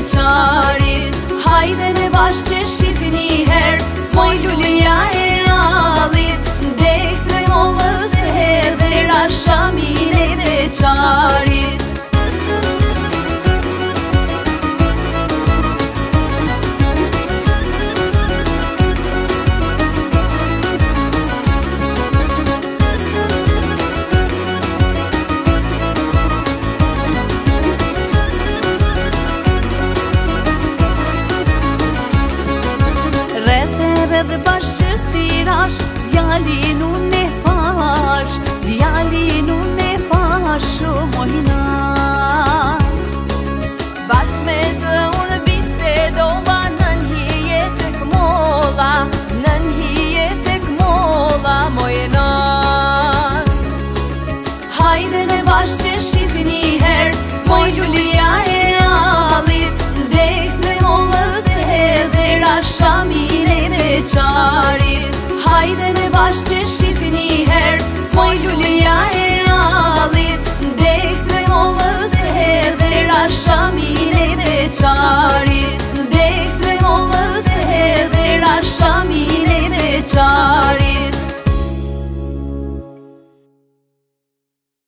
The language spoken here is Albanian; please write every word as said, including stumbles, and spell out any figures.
beqarit. Hajde me bashkë shifni një her, moj lulja e allit. Dek tre mollës her dhe rashamin e beqarit. Dhe bashkë qësirash, djalin unë e pash, djalin unë e pash shumojna. Bashkë me të unë bisedova, nën hije të këmolla, nën hije të këmolla mojna. Hajde me bashkë shifni një her, moj lulja e allit. Dek tre mollës her dhe rashamin e beqarit. Hajde me bashkë shifni një her, moj lulja e allit. Dek tre mollës her dhe rashamin e beqarit. Dek tre mollës her dhe rashamin e beqarit.